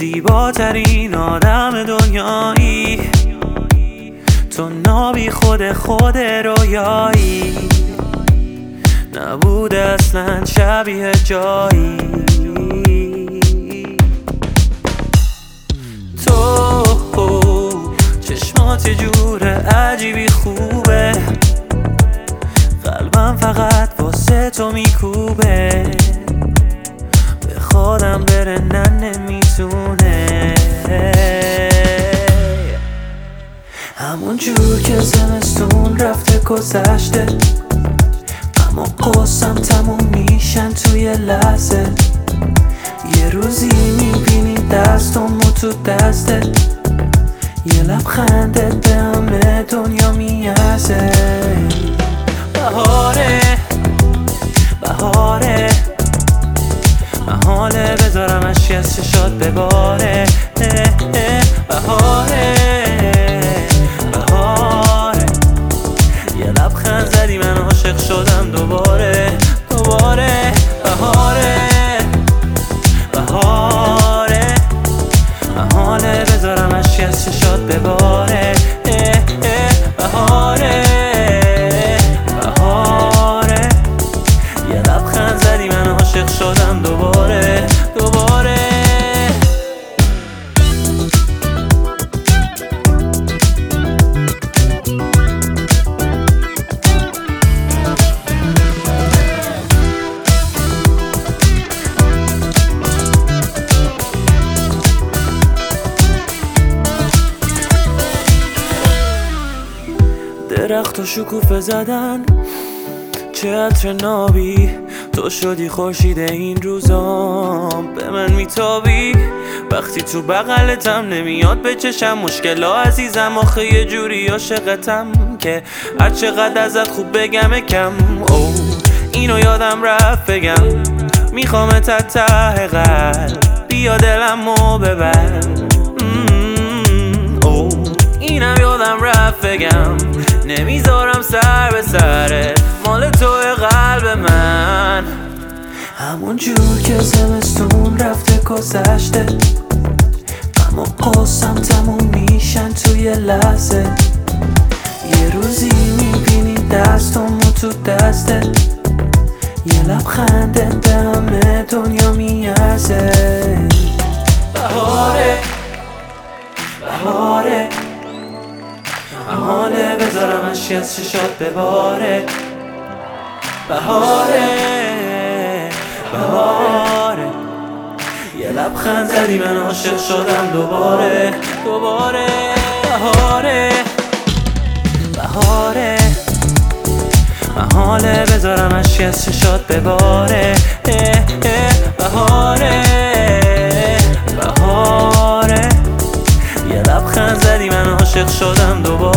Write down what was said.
زیباترین آدم دنیایی، تو نابی خود رویایی، نبود اصلا شبیه جایی. تو چشمات یه جور عجیبی خوبه، قلبم فقط واسه تو میکوبه، به خودم بره نمیتونه. همون جور که زمستون رفته گذشته، اما قصم تموم میشن توی لحظه. یه روزی میبینی دستم تو دستت، یه لبخندت به همه دنیا میارزه. بهاره بهاره، محاله بذارم اشکی از چشات بباره. بهاره بهاره، یه لبخند زدی من عاشق شدم دوباره. بهاره بهاره، محاله بذارم اشکی از چشات بباره. بهاره بهاره، یه لبخند زدی من عاشق شدم دوباره. درخت و شکوفه زدن، چه عطر نابی، تو شدی خورشید این روزام، به من میتابی. وقتی تو بغلتم نمیاد به چشم مشکلا عزیزم، آخه یه جوری عاشقتم که هر چقدر ازت خوب بگم کم. او اینو یادم رفت بگم، میخوامت ته قلب، بیا دلمو ببر. او اینم یادم رفت بگم، نمیذارم سر به سره، مال توی قلب من. همون جور که زمستون رفته گذشته، اما قصم تموم میشن توی لحظه. یه روزی میبینی دستم تو دستت، یه لبخندت به همه دنیا میارزه. بهاره بهاره، محاله بذارم اشکی از چشات بباره. بهاره بهاره، یه لبخند زدی من عاشق شدم دوباره. بهاره بهاره، محاله بذارم اشکی از چشات بباره. بهاره بهاره، یه لبخند زدی من عاشق شدم دوباره.